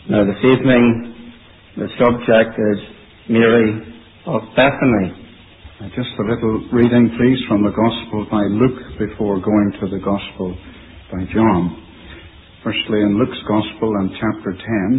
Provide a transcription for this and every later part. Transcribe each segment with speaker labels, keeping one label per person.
Speaker 1: Now this evening the subject is Mary of Bethany.
Speaker 2: Just a little reading, please, from the Gospel by Luke before going to the Gospel by John. Firstly, in Luke's Gospel and chapter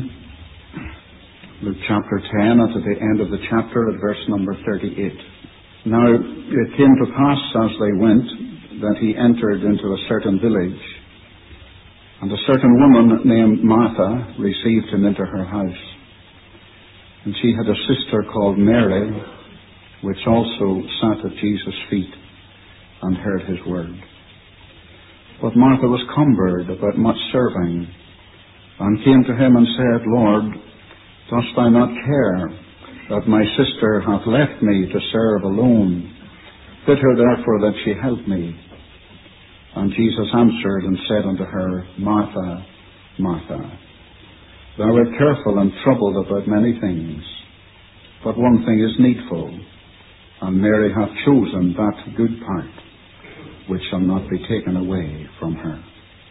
Speaker 2: 10. Luke chapter 10, at the end of the chapter at verse number 38. Now it came to pass as they went that he entered into a certain village, and a certain woman named Martha received him into her house. And she had a sister called Mary, which also sat at Jesus' feet and heard his word. But Martha was cumbered about much serving, and came to him and said, Lord, dost thou not care that my sister hath left me to serve alone? Bid her therefore that she help me. And Jesus answered and said unto her, Martha, Martha, thou art careful and troubled about many things, but one thing is needful, and Mary hath chosen that good part, which shall not be taken away from her.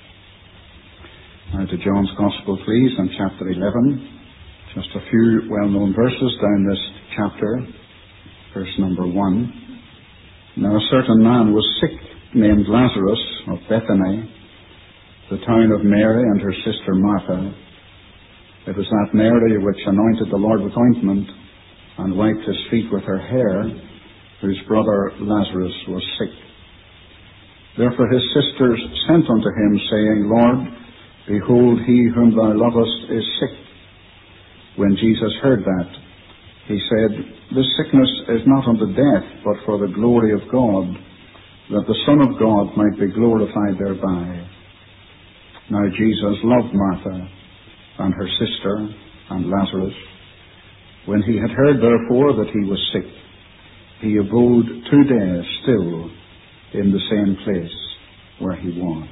Speaker 2: Now to John's Gospel, please, and chapter 11. Just a few well-known verses down this chapter. Verse number 1. Now a certain man was sick, named Lazarus of Bethany, the town of Mary and her sister Martha. It was that Mary which anointed the Lord with ointment and wiped his feet with her hair, whose brother Lazarus was sick. Therefore his sisters sent unto him, saying, Lord, behold, he whom thou lovest is sick. When Jesus heard that, he said, This sickness is not unto death, but for the glory of God, that the Son of God might be glorified thereby. Now Jesus loved Martha and her sister and Lazarus. When he had heard therefore that he was sick, he abode 2 days still in the same place where he was.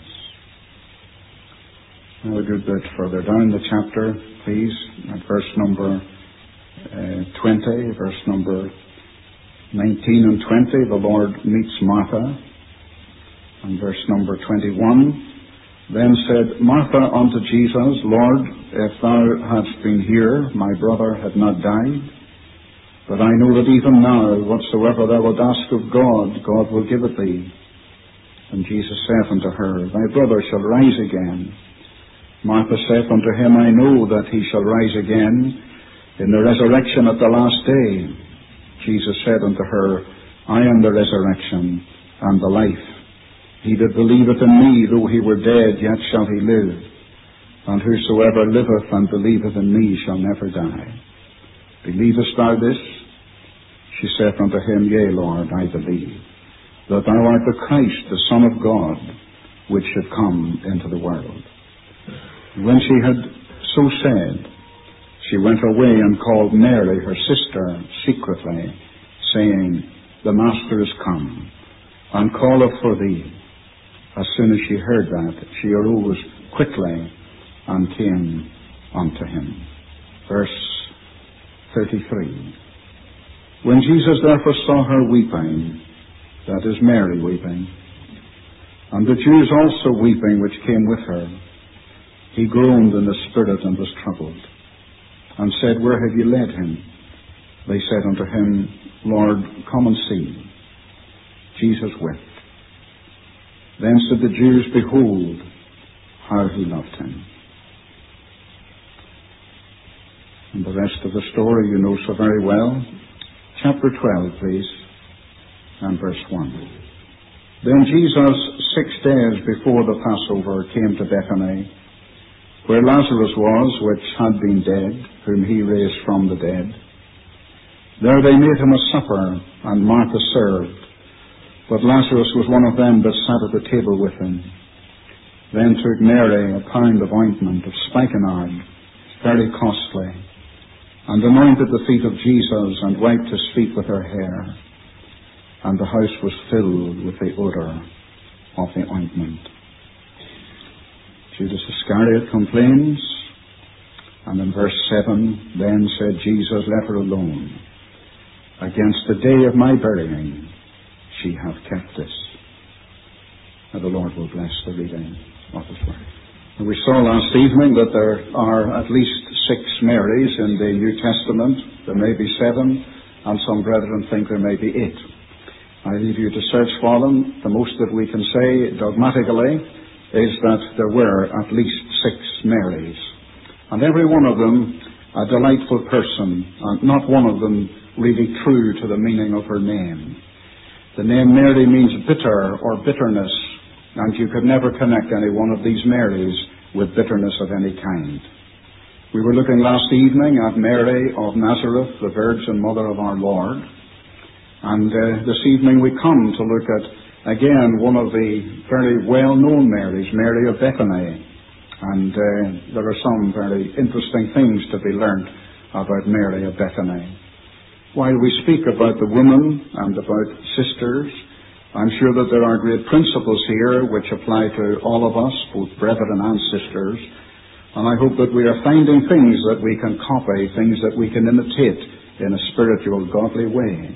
Speaker 2: Now a good bit further down the chapter, please, at verse number 20, verse number 19 and 20, the Lord meets Martha. And verse number 21, Then said Martha unto Jesus, Lord, if thou hadst been here, my brother had not died. But I know that even now, whatsoever thou wilt ask of God, God will give it thee. And Jesus saith unto her, Thy brother shall rise again. Martha saith unto him, I know that he shall rise again in the resurrection at the last day. Jesus said unto her, I am the resurrection and the life. He that believeth in me, though he were dead, yet shall he live. And whosoever liveth and believeth in me shall never die. Believest thou this? She saith unto him, Yea, Lord, I believe, that thou art the Christ, the Son of God, which should come into the world. When she had so said, she went away and called Mary, her sister, secretly, saying, The Master is come, and calleth for thee. As soon as she heard that, she arose quickly and came unto him. Verse 33. When Jesus therefore saw her weeping, that is Mary weeping, and the Jews also weeping which came with her, he groaned in the spirit and was troubled, and said, Where have you led him? They said unto him, Lord, come and see. Jesus wept. Then said the Jews, Behold, how he loved him. And the rest of the story you know so very well. Chapter 12, please, and verse 1. Then Jesus, 6 days before the Passover, came to Bethany, where Lazarus was, which had been dead, whom he raised from the dead. There they made him a supper, and Martha served. But Lazarus was one of them that sat at the table with him. Then took Mary a pound of ointment of spikenard, very costly, and anointed the feet of Jesus, and wiped his feet with her hair. And the house was filled with the odour of the ointment. Judas Iscariot complains, and in verse 7, Then said Jesus, Let her alone. Against the day of my burying, she hath kept this. And the Lord will bless the reading of his word. And we saw last evening that there are at least 6 Marys in the New Testament. There may be 7, and some brethren think there may be 8. I leave you to search for them. The most that we can say dogmatically is that there were at least 6 Marys, and every one of them a delightful person, and not one of them really true to the meaning of her name. The name Mary means bitter or bitterness, and you could never connect any one of these Marys with bitterness of any kind. We were looking last evening at Mary of Nazareth, the Virgin Mother of our Lord, and this evening we come to look at, again, one of the very well-known Marys, Mary of Bethany. And there are some very interesting things to be learned about Mary of Bethany. While we speak about the woman and about sisters, I'm sure that there are great principles here which apply to all of us, both brethren and sisters. And I hope that we are finding things that we can copy, things that we can imitate in a spiritual, godly way.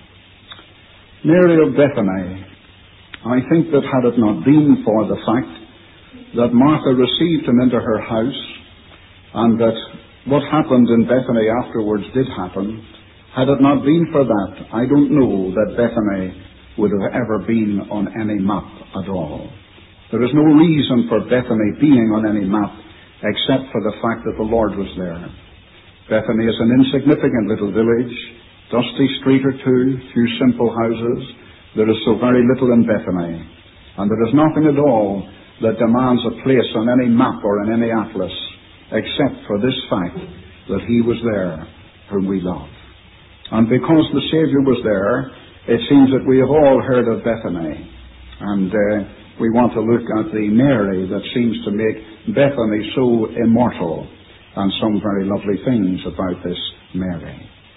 Speaker 2: Mary of Bethany, I think that had it not been for the fact that Martha received him into her house, and that what happened in Bethany afterwards did happen, had it not been for that, I don't know that Bethany would have ever been on any map at all. There is no reason for Bethany being on any map except for the fact that the Lord was there. Bethany is an insignificant little village, dusty street or two, few simple houses. There is so very little in Bethany, and there is nothing at all that demands a place on any map or in any atlas, except for this fact that he was there whom we love. And because the Savior was there, it seems that we have all heard of Bethany, and we want to look at the Mary that seems to make Bethany so immortal, and some very lovely things about this Mary.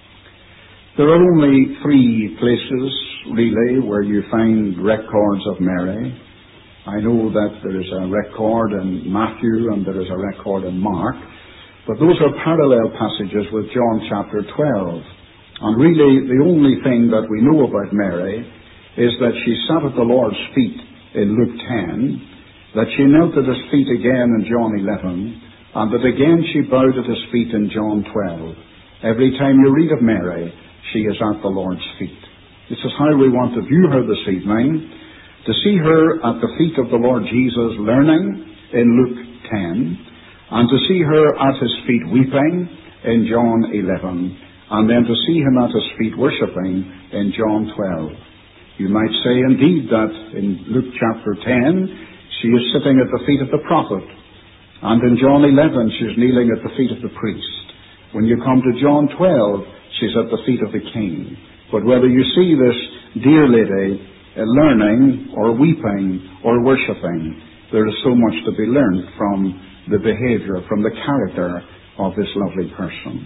Speaker 2: There are only 3 places, really, where you find records of Mary. I know that there is a record in Matthew and there is a record in Mark, but those are parallel passages with John chapter 12. And really, the only thing that we know about Mary is that she sat at the Lord's feet in Luke 10, that she knelt at his feet again in John 11, and that again she bowed at his feet in John 12. Every time you read of Mary, she is at the Lord's feet. This is how we want to view her this evening, to see her at the feet of the Lord Jesus learning in Luke 10, and to see her at his feet weeping in John 11, and then to see him at his feet worshipping in John 12. You might say indeed that in Luke chapter 10 she is sitting at the feet of the prophet, and in John 11 she is kneeling at the feet of the priest. When you come to John 12, she's at the feet of the king. But whether you see this dear lady learning or weeping or worshipping, there is so much to be learned from the behavior, from the character of this lovely person.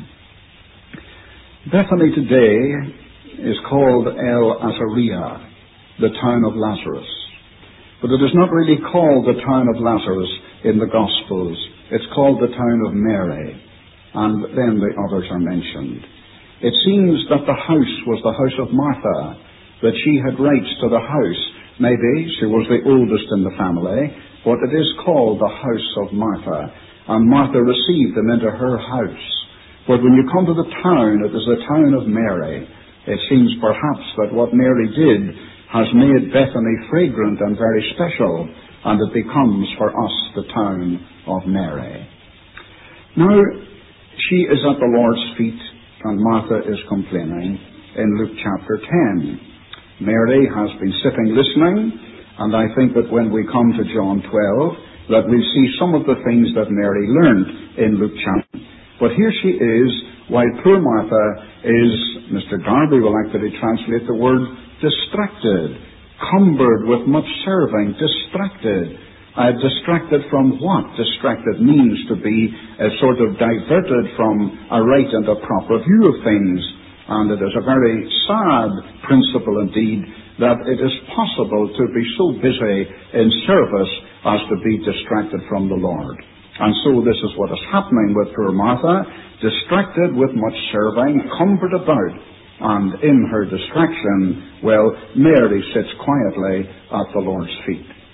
Speaker 2: Bethany today is called El Azariah, the town of Lazarus. But it is not really called the town of Lazarus in the Gospels. It's called the town of Mary, and then the others are mentioned. It seems that the house was the house of Martha, that she had rights to the house. Maybe she was the oldest in the family, but it is called the house of Martha, and Martha received them into her house. But when you come to the town, it is the town of Mary. It seems perhaps that what Mary did has made Bethany fragrant and very special, and it becomes for us the town of Mary. Now, she is at the Lord's feet, and Martha is complaining in Luke chapter 10. Mary has been sitting listening, and I think that when we come to John 12, that we'll see some of the things that Mary learned in Luke chapter. But here she is, while poor Martha is, Mr. Darby will actually translate the word distracted, cumbered with much serving, distracted. Distracted from what? Distracted means to be sort of diverted from a right and a proper view of things. And it is a very sad principle indeed that it is possible to be so busy in service as to be distracted from the Lord. And so this is what is happening with poor Martha, distracted with much serving, cumbered about. And in her distraction, well, Mary sits quietly at the Lord's feet.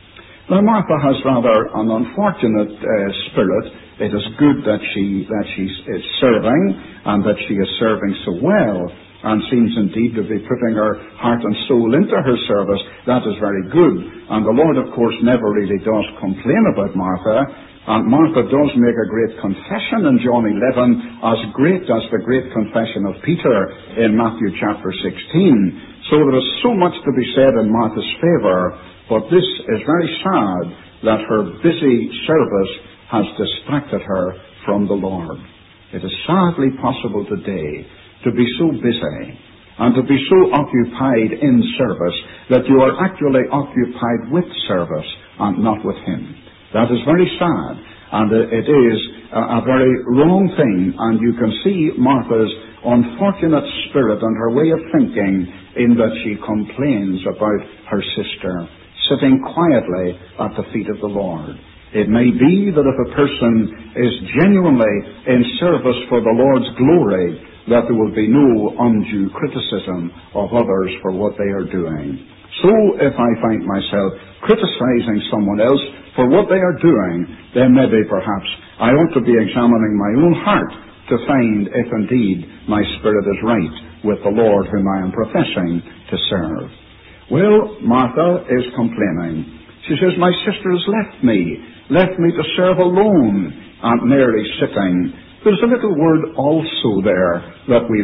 Speaker 2: Now, Martha has rather an unfortunate spirit. It is good that she is serving, and that she is serving so well, and seems indeed to be putting her heart and soul into her service. That is very good. And the Lord, of course, never really does complain about Martha. And Martha does make a great confession in John 11, as great as the great confession of Peter in Matthew chapter 16. So there is so much to be said in Martha's favour, but this is very sad that her busy service has distracted her from the Lord. It is sadly possible today to be so busy and to be so occupied in service that you are actually occupied with service and not with Him. That is very sad, and it is a very wrong thing, and you can see Martha's unfortunate spirit and her way of thinking in that she complains about her sister sitting quietly at the feet of the Lord. It may be that if a person is genuinely in service for the Lord's glory, that there will be no undue criticism of others for what they are doing. So if I find myself criticizing someone else for what they are doing, then maybe perhaps I ought to be examining my own heart to find if indeed my spirit is right with the Lord whom I am professing to serve. Well, Martha is complaining. She says, my sister has left me to serve alone. Aunt Mary sitting. There's a little word also there that we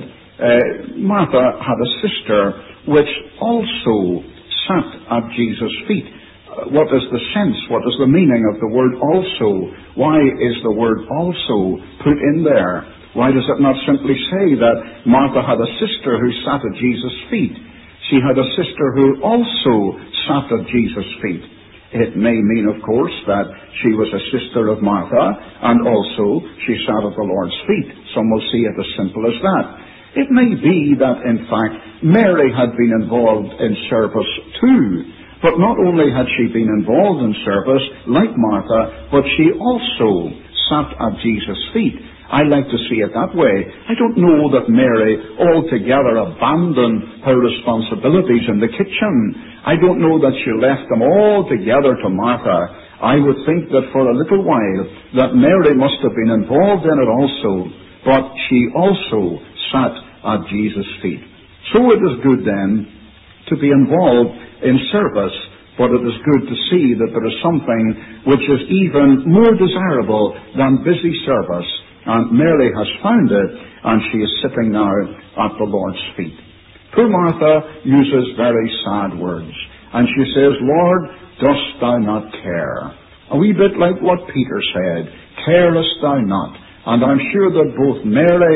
Speaker 2: read. Martha had a sister which also sat at Jesus' feet. What is the sense? What is the meaning of the word also? Why is the word also put in there? Why does it not simply say that Martha had a sister who sat at Jesus' feet? She had a sister who also sat at Jesus' feet. It may mean, of course, that she was a sister of Martha, and also she sat at the Lord's feet. Some will see it as simple as that. It may be that, in fact, Mary had been involved in service too. But not only had she been involved in service, like Martha, but she also sat at Jesus' feet. I like to see it that way. I don't know that Mary altogether abandoned her responsibilities in the kitchen. I don't know that she left them altogether to Martha. I would think that for a little while that Mary must have been involved in it also, but she also sat at Jesus' feet. So it is good then to be involved in service, but it is good to see that there is something which is even more desirable than busy service. And Mary has found it, and she is sitting now at the Lord's feet. Poor Martha uses very sad words, and she says, Lord, dost thou not care? A wee bit like what Peter said, carest thou not? And I'm sure that both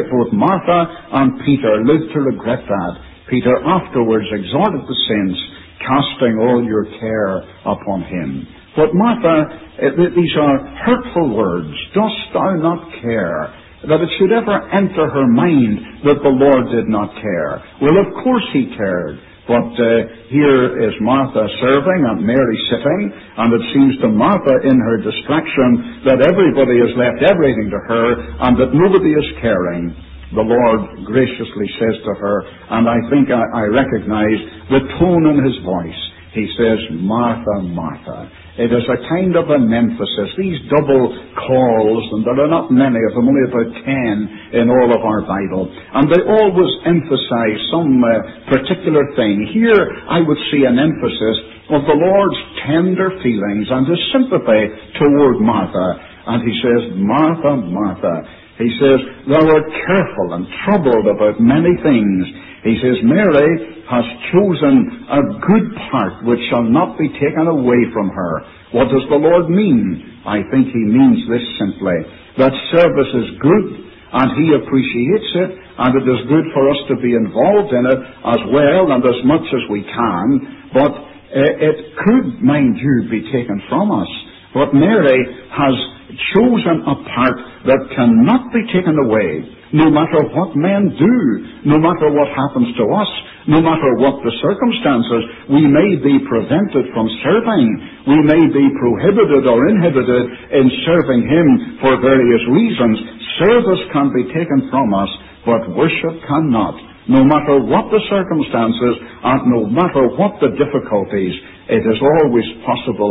Speaker 2: Martha and Peter lived to regret that. Peter afterwards exhorted the saints, casting all your care upon him. But Martha, these are hurtful words. Dost thou not care? That it should ever enter her mind that the Lord did not care. Well, of course He cared. But here is Martha serving and Mary sitting, and it seems to Martha in her distraction that everybody has left everything to her and that nobody is caring. The Lord graciously says to her, and I think I recognize the tone in His voice. He says, Martha, Martha. It is a kind of an emphasis. These double calls, and there are not many of them, only about 10 in all of our Bible. And they always emphasize some particular thing. Here I would see an emphasis of the Lord's tender feelings and His sympathy toward Martha. And He says, Martha, Martha. He says, thou art careful and troubled about many things. He says, Mary has chosen a good part which shall not be taken away from her. What does the Lord mean? I think He means this simply, that service is good, and He appreciates it, and it is good for us to be involved in it as well and as much as we can, but it could, mind you, be taken from us. But Mary has chosen a part that cannot be taken away, no matter what men do, no matter what happens to us, no matter what the circumstances. We may be prevented from serving, we may be prohibited or inhibited in serving Him for various reasons. Service can be taken from us, but worship cannot. No matter what the circumstances and no matter what the difficulties, it is always possible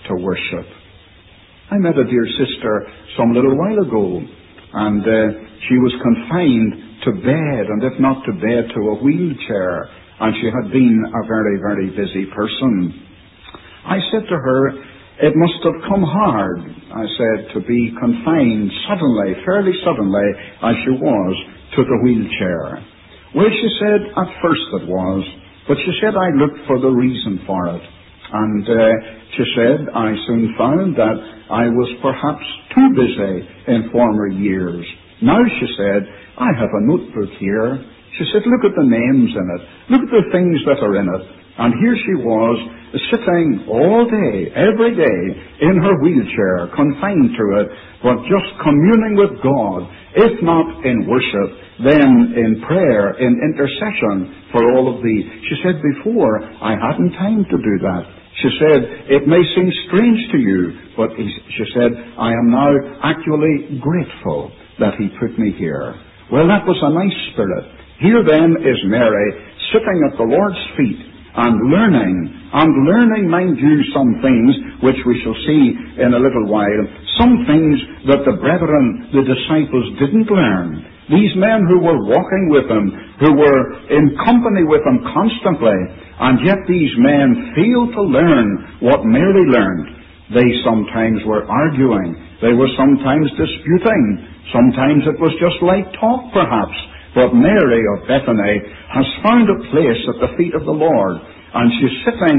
Speaker 2: to worship. I met a dear sister some little while ago, and she was confined to bed, and if not to bed, to a wheelchair, and she had been a very, very busy person. I said to her, it must have come hard, I said, to be confined suddenly, fairly suddenly, as she was, to the wheelchair. Well, she said, at first it was, but she said I looked for the reason for it. And she said, I soon found that I was perhaps too busy in former years. Now, she said, I have a notebook here. She said, look at the names in it. Look at the things that are in it. And here she was, sitting all day, every day, in her wheelchair, confined to it, but just communing with God, if not in worship, then in prayer, in intercession for all of these. She said, before, I hadn't time to do that. She said, it may seem strange to you, but she said, I am now actually grateful that he put me here. Well, that was a nice spirit. Here then is Mary sitting at the Lord's feet and learning, mind you, some things which we shall see in a little while, some things that the brethren, the disciples, didn't learn. These men who were walking with him, who were in company with him constantly, and yet these men failed to learn what Mary learned. They sometimes were arguing. They were sometimes disputing. Sometimes it was just light talk, perhaps. But Mary of Bethany has found a place at the feet of the Lord, and she's sitting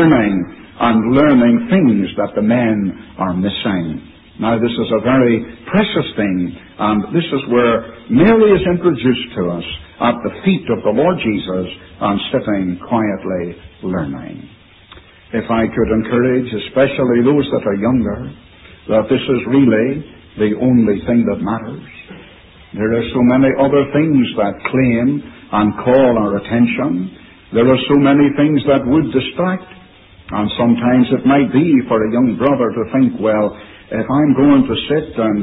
Speaker 2: learning things that the men are missing. Now, this is a very precious thing, and this is where Mary is introduced to us at the feet of the Lord Jesus and sitting quietly learning. If I could encourage, especially those that are younger, that this is really the only thing that matters. There are so many other things that claim and call our attention. There are so many things that would distract. And sometimes it might be for a young brother to think, well, if I'm going to sit and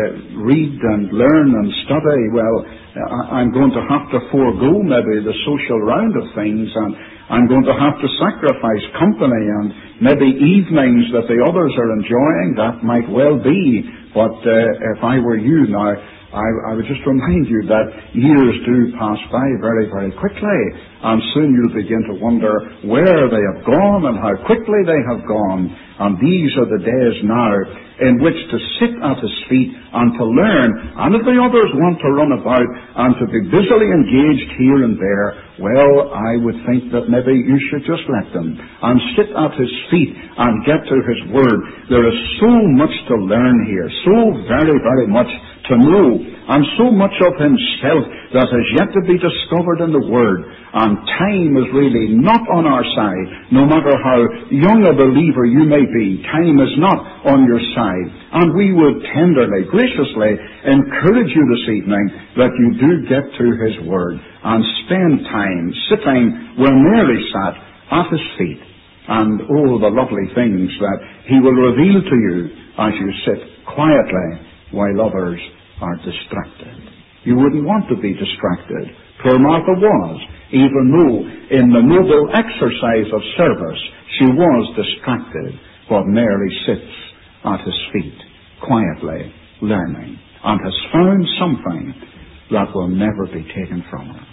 Speaker 2: read and learn and study, well, I'm going to have to forego maybe the social round of things, and I'm going to have to sacrifice company and maybe evenings that the others are enjoying. That might well be. But if I were you now, I would just remind you that years do pass by very, very quickly, and soon you'll begin to wonder where they have gone and how quickly they have gone. And these are the days now in which to sit at his feet and to learn. And if the others want to run about and to be busily engaged here and there, well, I would think that maybe you should just let them and sit at his feet and get to his word. There is so much to learn here, so very, very much to know, and so much of himself that has yet to be discovered in the Word. And time is really not on our side. No matter how young a believer you may be, time is not on your side. And we would tenderly, graciously encourage you this evening that you do get to his Word and spend time sitting where Mary sat at his feet. And all the lovely things that he will reveal to you as you sit quietly while others are distracted. You wouldn't want to be distracted. Poor Martha was, even though in the noble exercise of service she was distracted. But Mary sits at his feet, quietly learning, and has found something that will never be taken from her.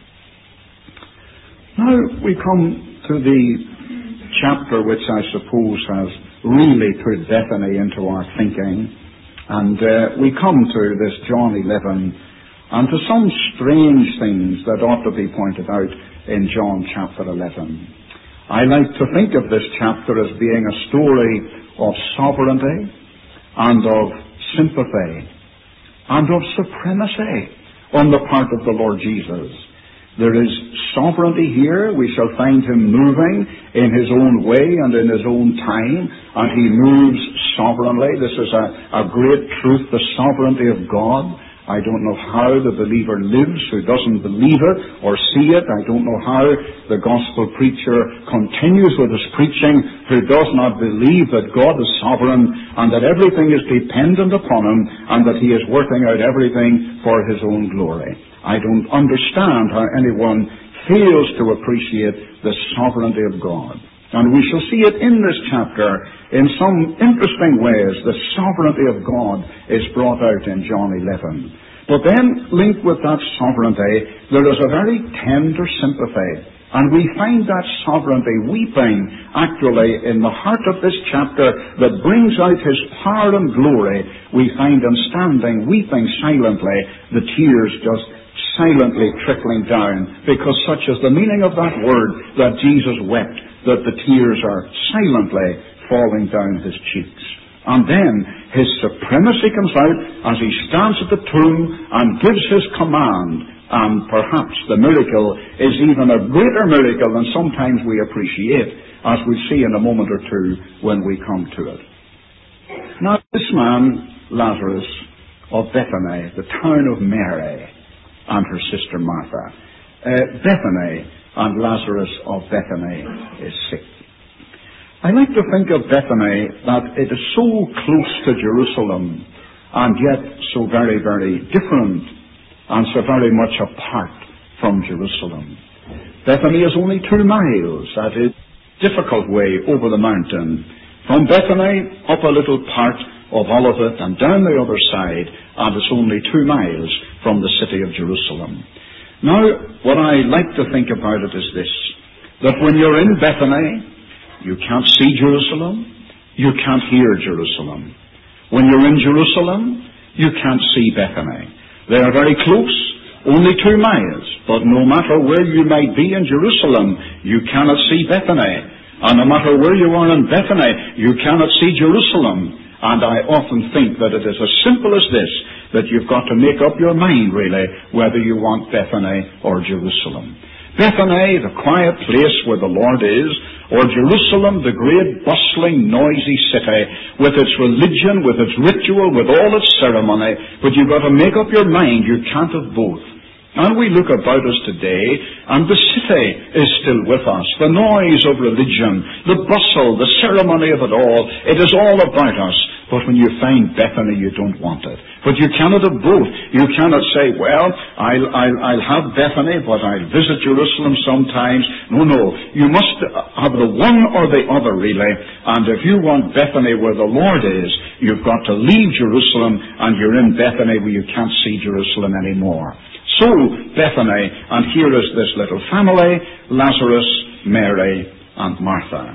Speaker 2: Now we come to the chapter which I suppose has really put Bethany into our thinking. And we come to this John 11 and to some strange things that ought to be pointed out in John chapter 11. I like to think of this chapter as being a story of sovereignty and of sympathy and of supremacy on the part of the Lord Jesus. There is sovereignty here. We shall find him moving in his own way and in his own time, and he moves sovereignly. This is a great truth, the sovereignty of God. I don't know how the believer lives who doesn't believe it or see it. I don't know how the gospel preacher continues with his preaching who does not believe that God is sovereign and that everything is dependent upon him and that he is working out everything for his own glory. I don't understand how anyone fails to appreciate the sovereignty of God. And we shall see it in this chapter in some interesting ways. The sovereignty of God is brought out in John 11. But then, linked with that sovereignty, there is a very tender sympathy. And we find that sovereignty weeping, actually, in the heart of this chapter that brings out His power and glory. We find Him standing, weeping silently, the tears just silently trickling down, because such is the meaning of that word, that Jesus wept, that the tears are silently falling down His cheeks. And then His supremacy comes out as He stands at the tomb and gives His command. And perhaps the miracle is even a greater miracle than sometimes we appreciate, as we'll see in a moment or two when we come to it. Now, this man, Lazarus of Bethany, the town of Mary, and her sister Martha. Bethany, and Lazarus of Bethany is sick. I like to think of Bethany that it is so close to Jerusalem, and yet so very, very different, and so very much apart from Jerusalem. Bethany is only 2 miles, that is a difficult way over the mountain. From Bethany, up a little part of Olivet and down the other side, and it's only 2 miles from the city of Jerusalem. Now, what I like to think about it is this, that when you're in Bethany, you can't see Jerusalem, you can't hear Jerusalem. When you're in Jerusalem, you can't see Bethany. They are very close, only 2 miles, but no matter where you might be in Jerusalem, you cannot see Bethany. And no matter where you are in Bethany, you cannot see Jerusalem. And I often think that it is as simple as this, that you've got to make up your mind, really, whether you want Bethany or Jerusalem. Bethany, the quiet place where the Lord is, or Jerusalem, the great, bustling, noisy city, with its religion, with its ritual, with all its ceremony. But you've got to make up your mind, you can't have both. And we look about us today, and the city is still with us. The noise of religion, the bustle, the ceremony of it all, it is all about us. But when you find Bethany, you don't want it. But you cannot have both. You cannot say, well, I'll have Bethany, but I'll visit Jerusalem sometimes. No. You must have the one or the other, really. And if you want Bethany where the Lord is, you've got to leave Jerusalem, and you're in Bethany where you can't see Jerusalem anymore. So, Bethany, and here is this little family, Lazarus, Mary, and Martha.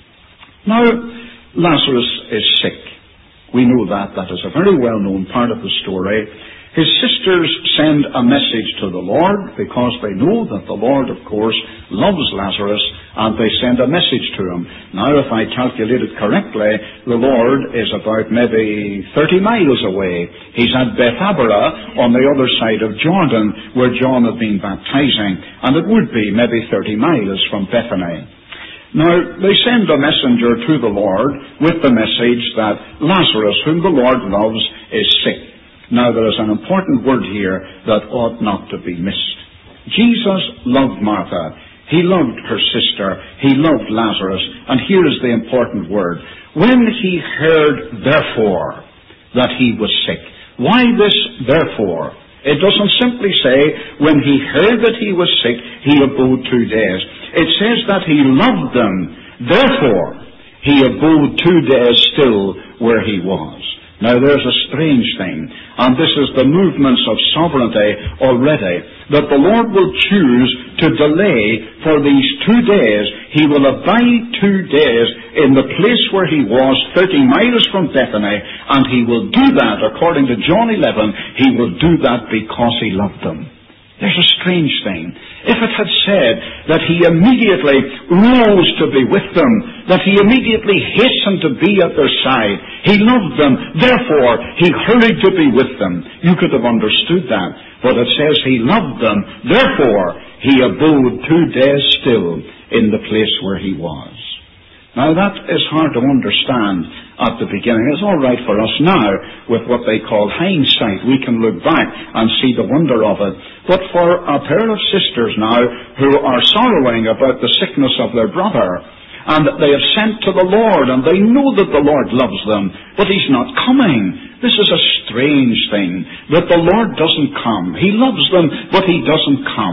Speaker 2: Now, Lazarus is sick. We know that. That is a very well-known part of the story. His sisters send a message to the Lord, because they know that the Lord, of course, loves Lazarus, and they send a message to him. Now, if I calculated correctly, the Lord is about maybe 30 miles away. He's at Bethabara on the other side of Jordan, where John had been baptizing, and it would be maybe 30 miles from Bethany. Now, they send a messenger to the Lord with the message that Lazarus, whom the Lord loves, is sick. Now, there is an important word here that ought not to be missed. Jesus loved Martha. He loved her sister. He loved Lazarus. And here is the important word. When he heard, therefore, that he was sick. Why this therefore? It doesn't simply say, when he heard that he was sick, he abode 2 days. It says that he loved them. Therefore, he abode 2 days still where he was. Now, there's a strange thing, and this is the movements of sovereignty already, that the Lord will choose to delay for these 2 days. He will abide 2 days in the place where he was, 30 miles from Bethany, and he will do that, according to John 11, he will do that because he loved them. There's a strange thing. If it had said that he immediately rose to be with them, that he immediately hastened to be at their side, he loved them, therefore he hurried to be with them, you could have understood that. But it says he loved them, therefore he abode 2 days still in the place where he was. Now, that is hard to understand at the beginning. It's all right for us now with what they call hindsight. We can look back and see the wonder of it. But for a pair of sisters now who are sorrowing about the sickness of their brother, and they have sent to the Lord, and they know that the Lord loves them, but he's not coming. This is a strange thing, that the Lord doesn't come. He loves them, but he doesn't come.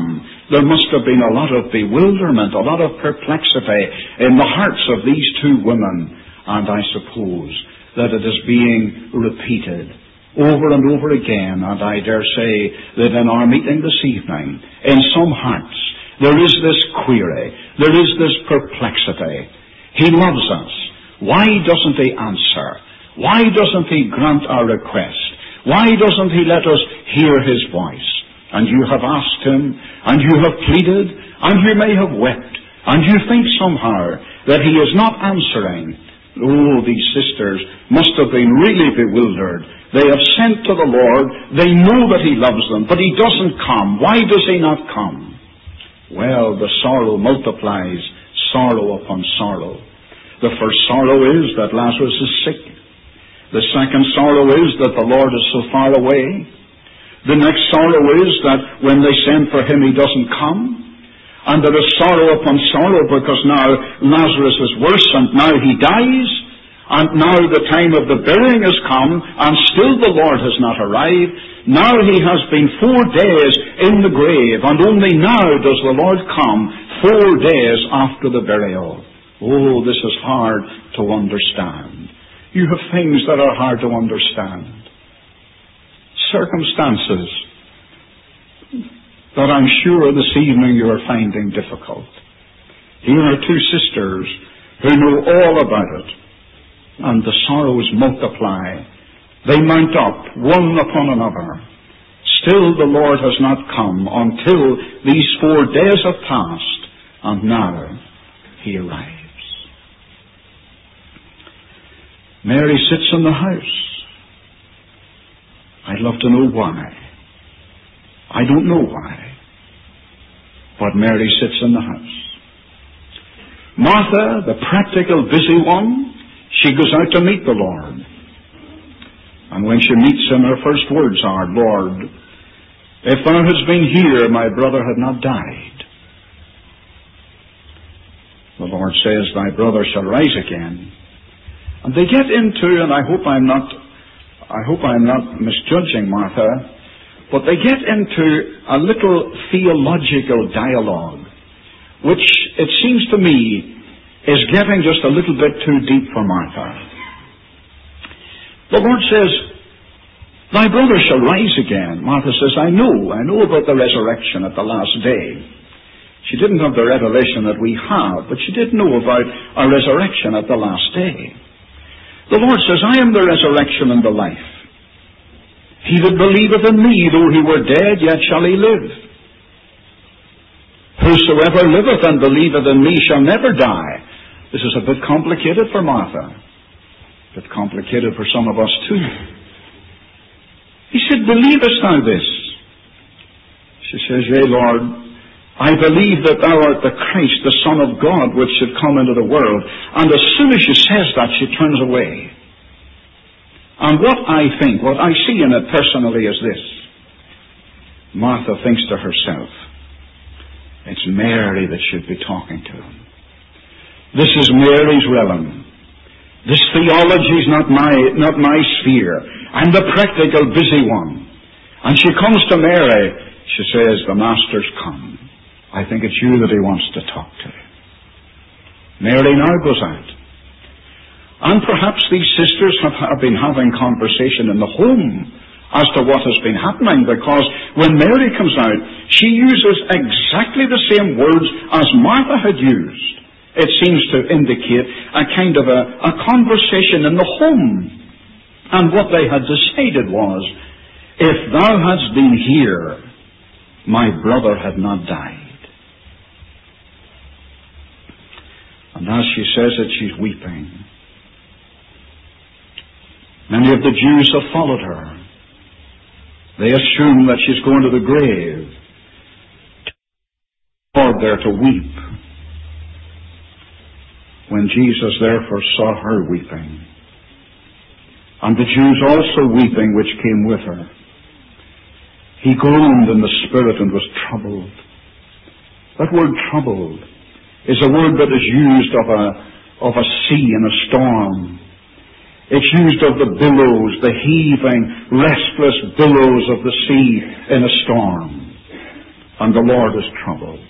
Speaker 2: There must have been a lot of bewilderment, a lot of perplexity in the hearts of these two women. And I suppose that it is being repeated over and over again. And I dare say that in our meeting this evening, in some hearts, there is this query, there is this perplexity. He loves us. Why doesn't He answer? Why doesn't He grant our request? Why doesn't He let us hear His voice? And you have asked Him, and you have pleaded, and you may have wept, and you think somehow that He is not answering. Oh, these sisters must have been really bewildered. They have sent to the Lord. They know that He loves them, but He doesn't come. Why does He not come? Well, the sorrow multiplies sorrow upon sorrow. The first sorrow is that Lazarus is sick. The second sorrow is that the Lord is so far away. The next sorrow is that when they send for Him, He doesn't come. And there is sorrow upon sorrow because now Lazarus is worse and now he dies. And now the time of the burying has come and still the Lord has not arrived. Now He has been 4 days in the grave and only now does the Lord come 4 days after the burial. Oh, this is hard to understand. You have things that are hard to understand. Circumstances that I'm sure this evening you are finding difficult. Here are two sisters who know all about it, and the sorrows multiply. They mount up one upon another. Still the Lord has not come until these 4 days have passed, and now He arrives. Mary sits in the house. I'd love to know why. I don't know why. But Mary sits in the house. Martha, the practical, busy one, she goes out to meet the Lord. And when she meets Him, her first words are, Lord, if Thou hadst been here, my brother had not died. The Lord says, Thy brother shall rise again. And they get into, and I hope I'm not misjudging Martha, but they get into a little theological dialogue, which it seems to me is getting just a little bit too deep for Martha. The Lord says, Thy brother shall rise again. Martha says, I know about the resurrection at the last day. She didn't have the revelation that we have, but she did know about a resurrection at the last day. The Lord says, I am the resurrection and the life. He that believeth in me, though he were dead, yet shall he live. Whosoever liveth and believeth in me shall never die. This is a bit complicated for Martha. A bit complicated for some of us too. He said, Believest thou this? She says, Yea, Lord, I believe that Thou art the Christ, the Son of God, which should come into the world. And as soon as she says that, she turns away. And what I think, what I see in it personally is this. Martha thinks to herself, it's Mary that should be talking to him. This is Mary's realm. This theology is not my sphere. I'm the practical, busy one. And she comes to Mary. She says, the Master's come. I think it's you that He wants to talk to. Mary now goes out. And perhaps these sisters have been having conversation in the home as to what has been happening, because when Mary comes out, she uses exactly the same words as Martha had used. It seems to indicate a kind of a conversation in the home. And what they had decided was, if Thou hadst been here, my brother had not died. And as she says it, she's weeping. Many of the Jews have followed her. They assume that she's going to the grave, or there to weep. When Jesus therefore saw her weeping, and the Jews also weeping which came with her, He groaned in the spirit and was troubled. That word troubled is a word that is used of a sea in a storm. It's used of the billows, the heaving, restless billows of the sea in a storm. And the Lord is troubled.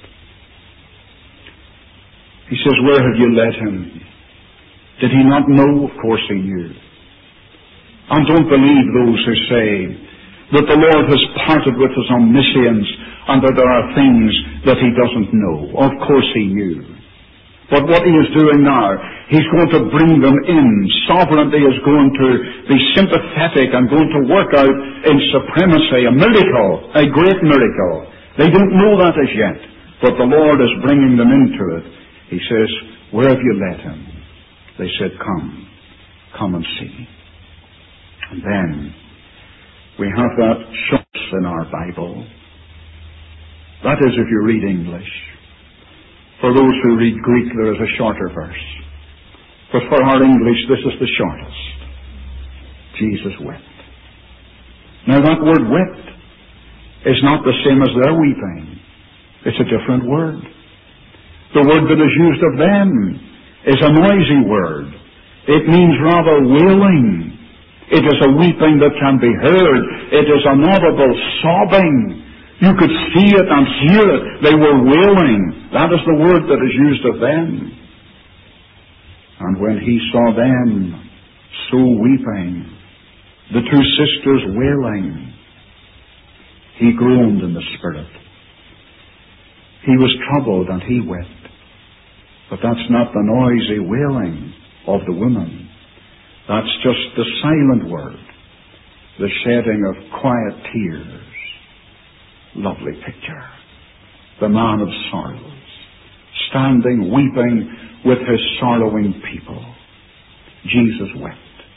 Speaker 2: He says, where have you led him? Did he not know? Of course he knew. And don't believe those who say that the Lord has parted with his omniscience and that there are things that he doesn't know. Of course he knew. But what he is doing now, he's going to bring them in. Sovereignty is going to be sympathetic and going to work out in supremacy, a miracle, a great miracle. They don't know that as yet, but the Lord is bringing them into it. He says, where have you led him? They said, come and see. And then we have that choice in our Bible. That is if you read English. For those who read Greek, there is a shorter verse. But for our English, this is the shortest. Jesus wept. Now that word wept is not the same as their weeping. It's a different word. The word that is used of them is a noisy word. It means rather wailing. It is a weeping that can be heard. It is an audible sobbing. You could see it and hear it. They were wailing. That is the word that is used of them. And when he saw them so weeping, the two sisters wailing, he groaned in the spirit. He was troubled and he wept. But that's not the noisy wailing of the women. That's just the silent word, the shedding of quiet tears. Lovely picture. The man of sorrows, standing weeping with his sorrowing people. Jesus wept.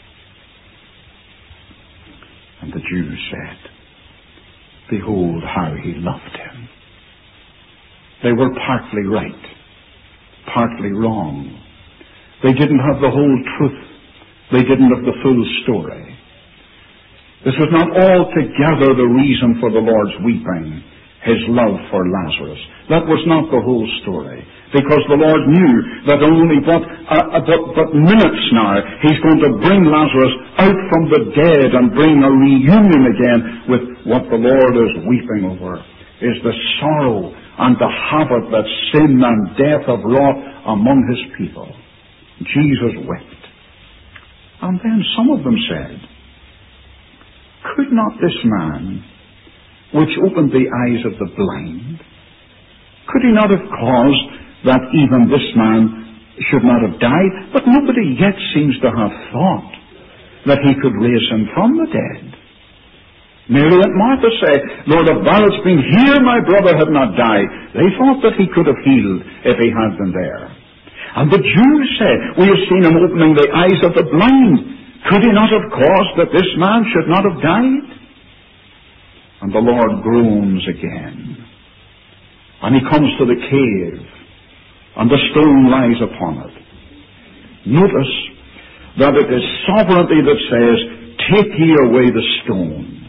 Speaker 2: And the Jews said, behold how he loved him. They were partly right, partly wrong. They didn't have the whole truth. They didn't have the full story. This was not altogether the reason for the Lord's weeping, his love for Lazarus. That was not the whole story. Because the Lord knew that only but minutes now he's going to bring Lazarus out from the dead and bring a reunion again with what the Lord is weeping over, is the sorrow and the havoc that sin and death have wrought among his people. Jesus wept. And then some of them said, could not this man, which opened the eyes of the blind, could he not have caused that even this man should not have died? But nobody yet seems to have thought that he could raise him from the dead. Mary and Martha say, Lord, if thou hadst been here, my brother had not died. They thought that he could have healed if he had been there. And the Jews said, we have seen him opening the eyes of the blind. Could he not have caused that this man should not have died? And the Lord groans again. And he comes to the cave, and the stone lies upon it. Notice that it is sovereignty that says, take ye away the stone.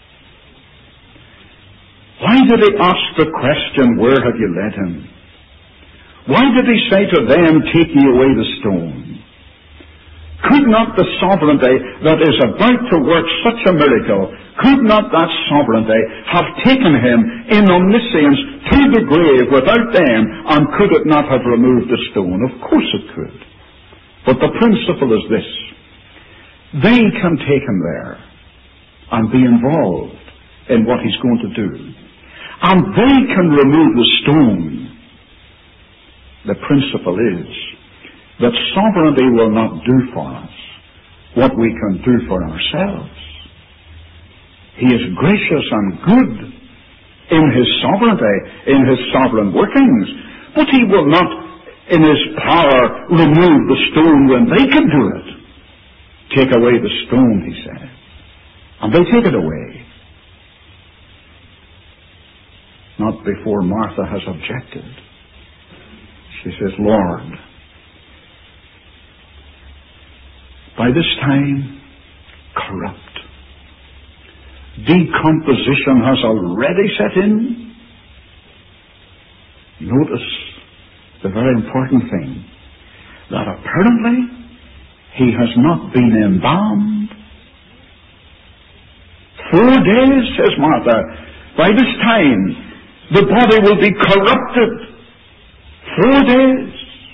Speaker 2: Why did he ask the question, where have you led him? Why did he say to them, take ye away the stone? Could not the sovereignty that is about to work such a miracle, could not that sovereignty have taken him in omniscience to the grave without them, and could it not have removed the stone? Of course it could. But the principle is this. They can take him there and be involved in what he's going to do. And they can remove the stone. The principle is that sovereignty will not do for us what we can do for ourselves. He is gracious and good in his sovereignty, in his sovereign workings, but he will not, in his power, remove the stone when they can do it. Take away the stone, he says. And they take it away. Not before Martha has objected. She says, Lord, by this time, corrupt. Decomposition has already set in. Notice the very important thing, that apparently he has not been embalmed. 4 days, says Martha. By this time, The body will be corrupted. 4 days.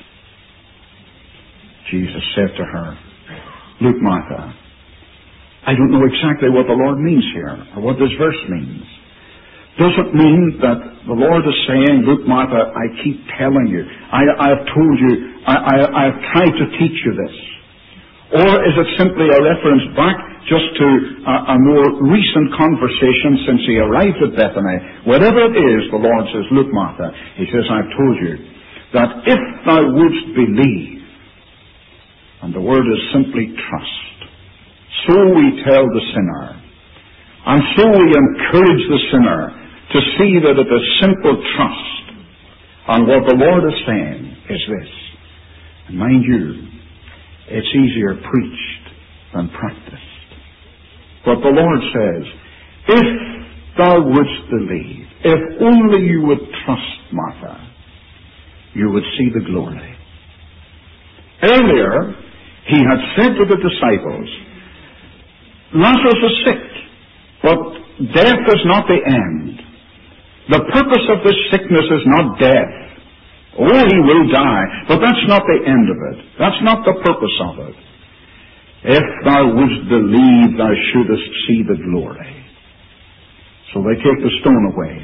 Speaker 2: Jesus said to her, "Look, Martha, I don't know exactly what the Lord means here, or what this verse means. Does it mean that the Lord is saying, look, Martha, I keep telling you, I have told you, I have tried to teach you this? Or is it simply a reference back just to a more recent conversation since he arrived at Bethany? Whatever it is, the Lord says, look, Martha, he says, I've told you that if thou wouldst believe, and the word is simply trust, so we tell the sinner, and so we encourage the sinner to see that it is simple trust. And what the Lord is saying is this, and mind you, it's easier preached than practiced. But the Lord says, if thou wouldst believe, if only you would trust, Martha, you would see the glory. Earlier, he had said to the disciples, Lazarus is sick, but death is not the end. The purpose of this sickness is not death. Oh, he will die, but that's not the end of it. That's not the purpose of it. If thou wouldst believe, thou shouldest see the glory. So they take the stone away.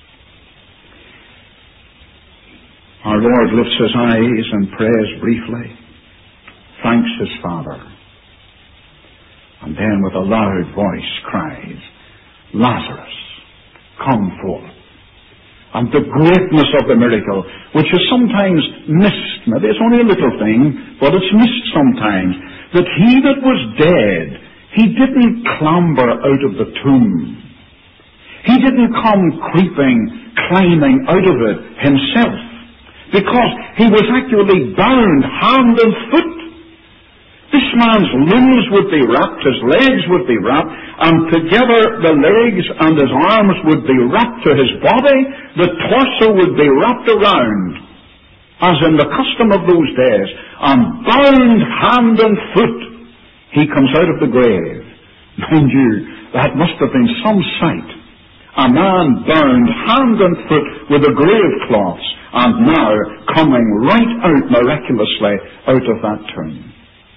Speaker 2: Our Lord lifts his eyes and prays briefly, thanks his Father, and then with a loud voice cries, Lazarus, come forth. And the greatness of the miracle, which is sometimes missed, maybe it's only a little thing, but it's missed sometimes, that he that was dead, he didn't clamber out of the tomb. He didn't come creeping, climbing out of it himself, because he was actually bound hand and foot. This man's limbs would be wrapped, his legs would be wrapped, and together the legs and his arms would be wrapped to his body, the torso would be wrapped around, as in the custom of those days, and bound hand and foot, he comes out of the grave. Mind you, that must have been some sight. A man bound hand and foot with a grave cloths, and now coming right out miraculously out of that tomb.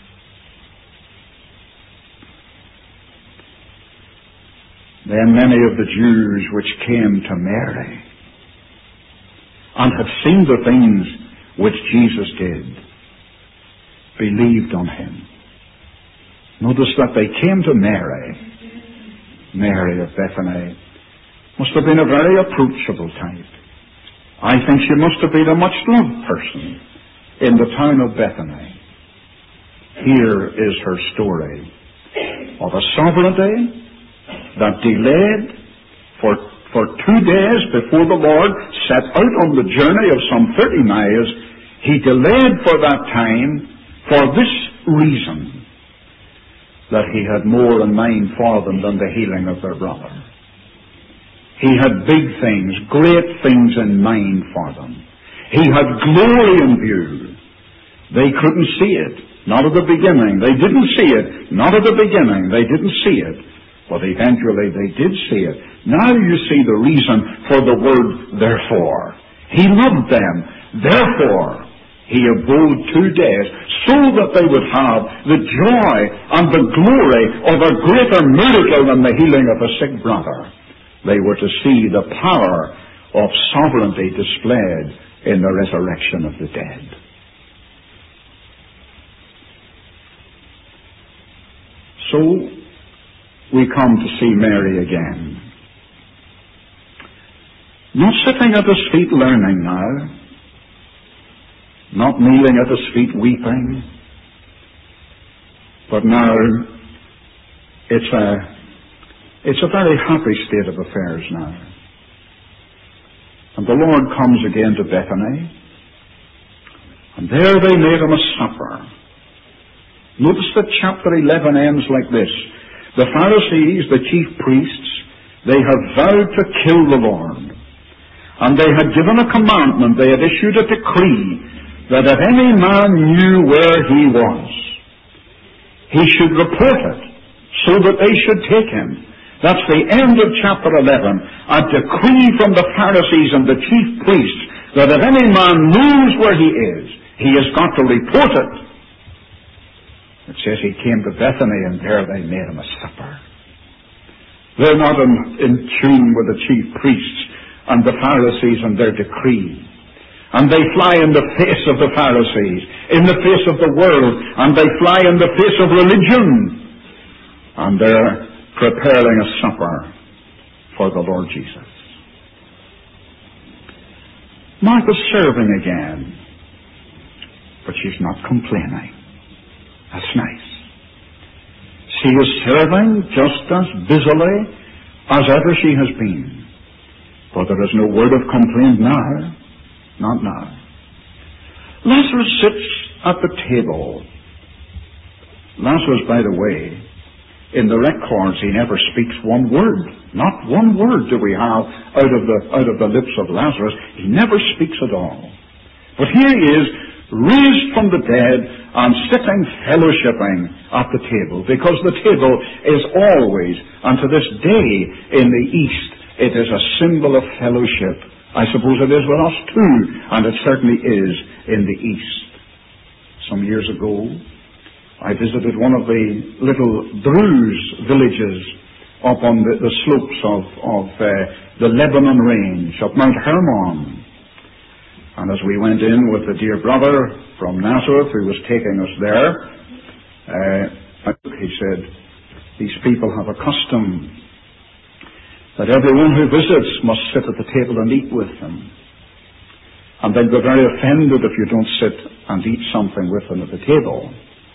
Speaker 2: Then many of the Jews which came to Mary and had seen the things which Jesus did, believed on him. Notice that they came to Mary. Mary of Bethany must have been a very approachable type. I think she must have been a much loved person in the town of Bethany. Here is her story of a sovereignty that delayed for 2 days before the Lord set out on the journey of some 30 miles. He delayed for that time for this reason, that he had more in mind for them than the healing of their brother. He had big things, great things in mind for them. He had glory in view. They couldn't see it, not at the beginning. They didn't see it, not at the beginning. They didn't see it. But eventually they did see it. Now you see the reason for the word therefore. He loved them. Therefore, he abode 2 days so that they would have the joy and the glory of a greater miracle than the healing of a sick brother. They were to see the power of sovereignty displayed in the resurrection of the dead. So, we come to see Mary again. Not sitting at his feet learning now, not kneeling at his feet weeping, but now it's a very happy state of affairs now. And the Lord comes again to Bethany, and there they made him a supper. Notice that chapter 11 ends like this. The Pharisees, the chief priests, they had vowed to kill the Lord. And they had given a commandment, they had issued a decree, that if any man knew where he was, he should report it, so that they should take him. That's the end of chapter 11. a decree from the Pharisees and the chief priests that if any man knows where he is, he has got to report it. It says he came to Bethany, and there they made him a supper. They're not in tune with the chief priests and the Pharisees and their decree. And they fly in the face of the Pharisees, in the face of the world, and they fly in the face of religion. And they're preparing a supper for the Lord Jesus. Martha's serving again, but she's not complaining. That's nice. She is serving just as busily as ever she has been. For there is no word of complaint now. Not now. Lazarus sits at the table. Lazarus, by the way, in the records, he never speaks one word. Not one word do we have out of the lips of Lazarus. He never speaks at all. But here he is, raised from the dead and sitting fellowshipping at the table, because the table is always, and to this day in the East, it is a symbol of fellowship. I suppose it is with us too, and it certainly is in the East. Some years ago, I visited one of the little Druze villages up on the slopes of the Lebanon range, of Mount Hermon. And as we went in with the dear brother from Nazareth who was taking us there, he said, these people have a custom that everyone who visits must sit at the table and eat with them. And they'll be very offended if you don't sit and eat something with them at the table.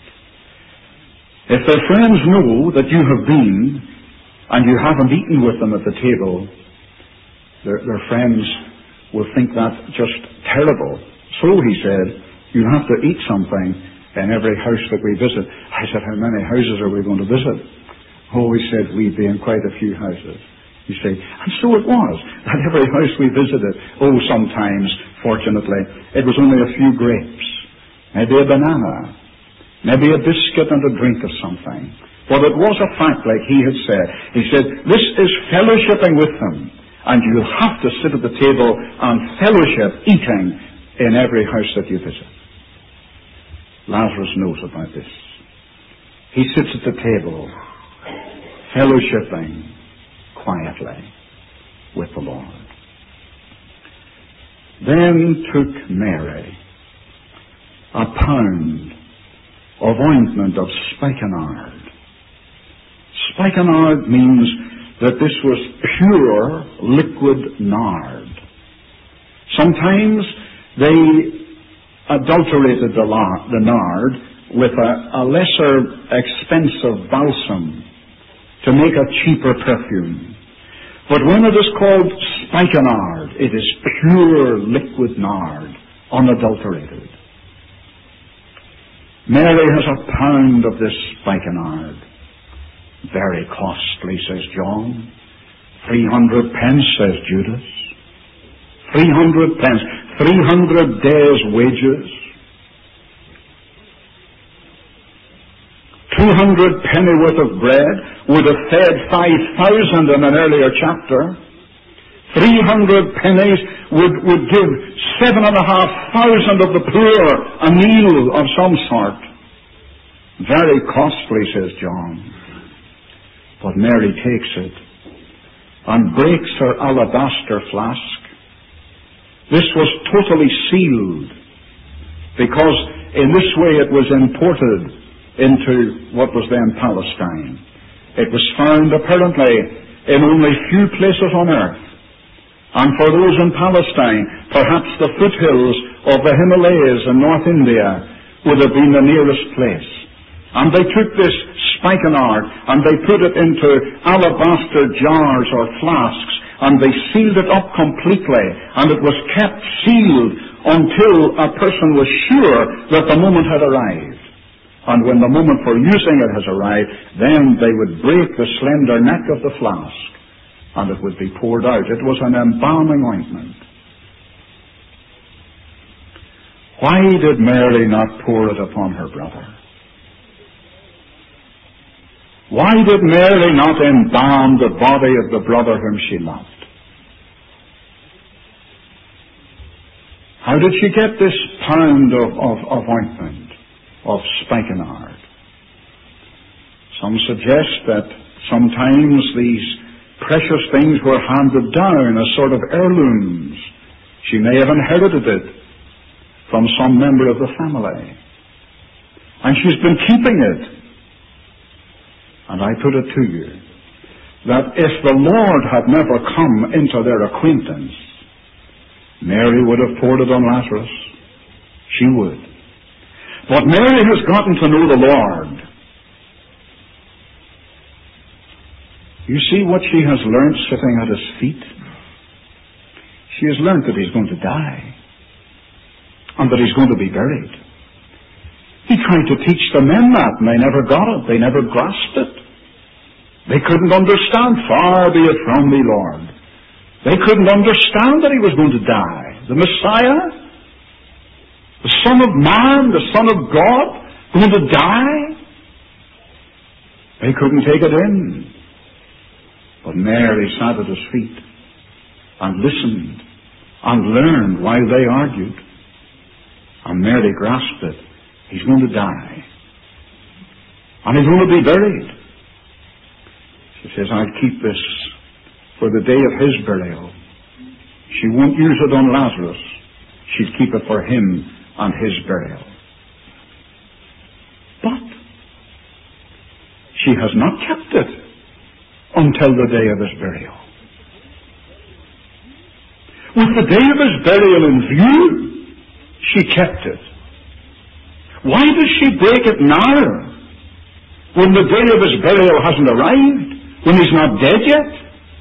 Speaker 2: If their friends know that you have been and you haven't eaten with them at the table, their friends will think that just terrible. So he said, you have to eat something in every house that we visit. I said, how many houses are we going to visit? Oh, he said, we'd be in quite a few houses. You say, and so it was, that every house we visited, sometimes, fortunately, it was only a few grapes, maybe a banana, maybe a biscuit and a drink of something. But it was a fact, like he had said. He said, this is fellowshipping with them, and you have to sit at the table and fellowship, eating in every house that you visit. Lazarus knows about this. He sits at the table, fellowshipping quietly with the Lord. Then took Mary a pound of ointment of spikenard. Spikenard means that this was pure liquid nard. Sometimes they adulterated the nard with a lesser expensive balsam to make a cheaper perfume. But when it is called spikenard, it is pure liquid nard, unadulterated. Mary has a pound of this spikenard. Very costly, says John. 300 pence, says Judas. 300 pence. 300 days' wages. 200 pennyworth of bread would have fed 5,000 in an earlier chapter. 300 pennies would give 7,500 of the poor a meal of some sort. Very costly, says John. But Mary takes it and breaks her alabaster flask. This was totally sealed, because in this way it was imported into what was then Palestine. It was found apparently in only few places on earth. And for those in Palestine, perhaps the foothills of the Himalayas in North India would have been the nearest place. And they took this spikenard and they put it into alabaster jars or flasks, and they sealed it up completely, and it was kept sealed until a person was sure that the moment had arrived. And when the moment for using it has arrived, then they would break the slender neck of the flask, and it would be poured out. It was an embalming ointment. Why did Mary not pour it upon her brother? Why did Mary not embalm the body of the brother whom she loved? How did she get this pound of ointment, of spikenard? Some suggest that sometimes these precious things were handed down as sort of heirlooms. She may have inherited it from some member of the family. And she's been keeping it. And I put it to you, that if the Lord had never come into their acquaintance, Mary would have poured it on Lazarus. She would. But Mary has gotten to know the Lord. You see what she has learned sitting at his feet? She has learned that he's going to die and that he's going to be buried. He tried to teach the men that, and they never got it. They never grasped it. They couldn't understand. Far be it from me, Lord. They couldn't understand that he was going to die. The Messiah, the Son of Man, the Son of God, going to die. They couldn't take it in. But Mary sat at his feet and listened and learned while they argued. And Mary grasped it. He's going to die. And he's going to be buried. She says, I'll keep this for the day of his burial. She won't use it on Lazarus. She'll keep it for him and his burial. But she has not kept it until the day of his burial. With the day of his burial in view, she kept it. Why does she break it now, when the day of his burial hasn't arrived, when he's not dead yet?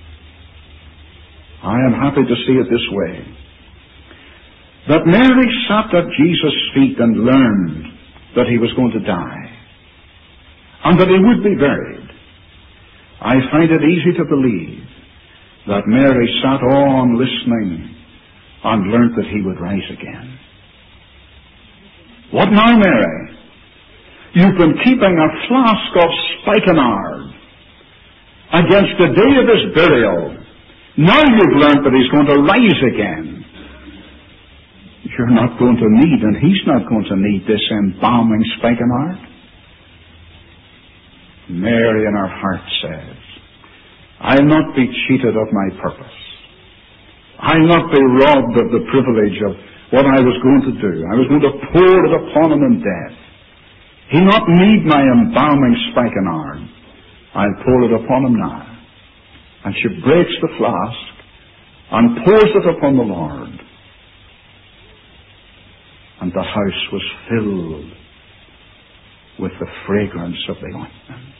Speaker 2: I am happy to see it this way, that Mary sat at Jesus' feet and learned that he was going to die and that he would be buried. I find it easy to believe that Mary sat on listening and learnt that he would rise again. What now, Mary? You've been keeping a flask of spikenard against the day of his burial. Now you've learnt that he's going to rise again. You're not going to need, and he's not going to need, this embalming spikenard. Mary in her heart says, I'll not be cheated of my purpose. I'll not be robbed of the privilege of what I was going to do. I was going to pour it upon him in death. He'll not need my embalming spikenard. I'll pour it upon him now. And she breaks the flask and pours it upon the Lord. And the house was filled with the fragrance of the ointment.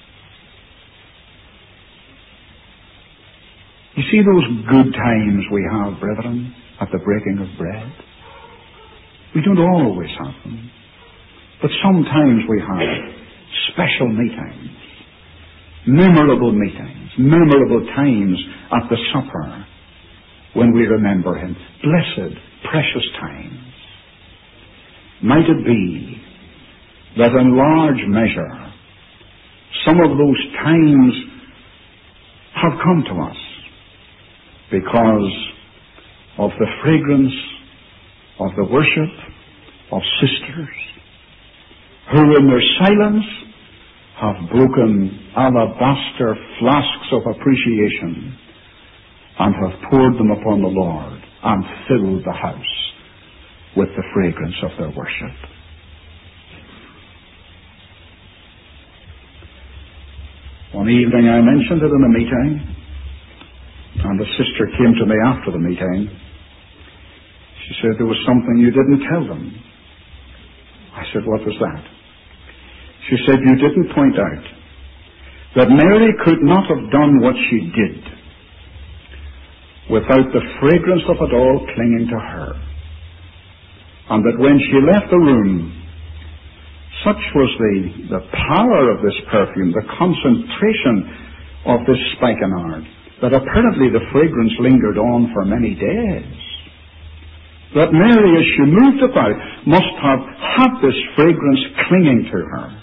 Speaker 2: You see those good times we have, brethren, at the breaking of bread? We don't always have them. But sometimes we have special meetings, memorable times at the supper when we remember him. Blessed, precious times. Might it be that in large measure some of those times have come to us because of the fragrance of the worship of sisters who in their silence have broken alabaster flasks of appreciation and have poured them upon the Lord and filled the house with the fragrance of their worship. One evening I mentioned it in a meeting, and a sister came to me after the meeting. She said, there was something you didn't tell them. I said, what was that? She said, you didn't point out that Mary could not have done what she did without the fragrance of it all clinging to her. And that when she left the room, such was the power of this perfume, the concentration of this spikenard, that apparently the fragrance lingered on for many days. That Mary, as she moved about, must have had this fragrance clinging to her.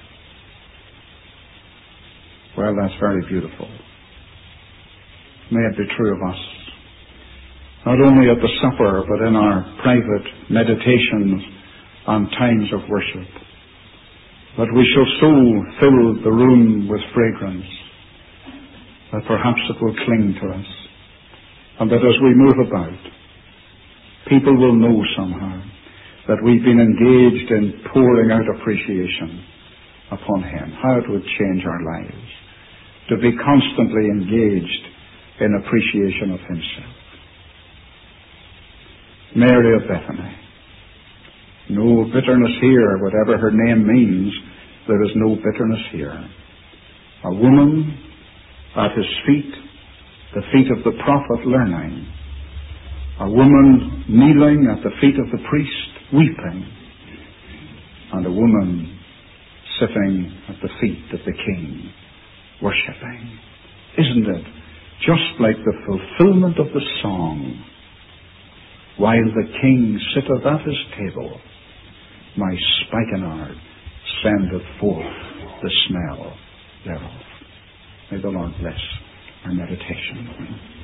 Speaker 2: Well, that's very beautiful. May it be true of us. not only at the supper, but in our private meditations and times of worship, that we shall so fill the room with fragrance that perhaps it will cling to us, and that as we move about, people will know somehow that we've been engaged in pouring out appreciation upon Him. How it would change our lives to be constantly engaged in appreciation of Himself. Mary of Bethany. No bitterness here. Whatever her name means, there is no bitterness here. A woman at His feet, the feet of the prophet, learning. A woman kneeling at the feet of the priest, weeping. And a woman sitting at the feet of the King, worshipping. Isn't it just like the fulfillment of the song? While the King sitteth at His table, my spikenard sendeth forth the smell thereof. May the Lord bless our meditation.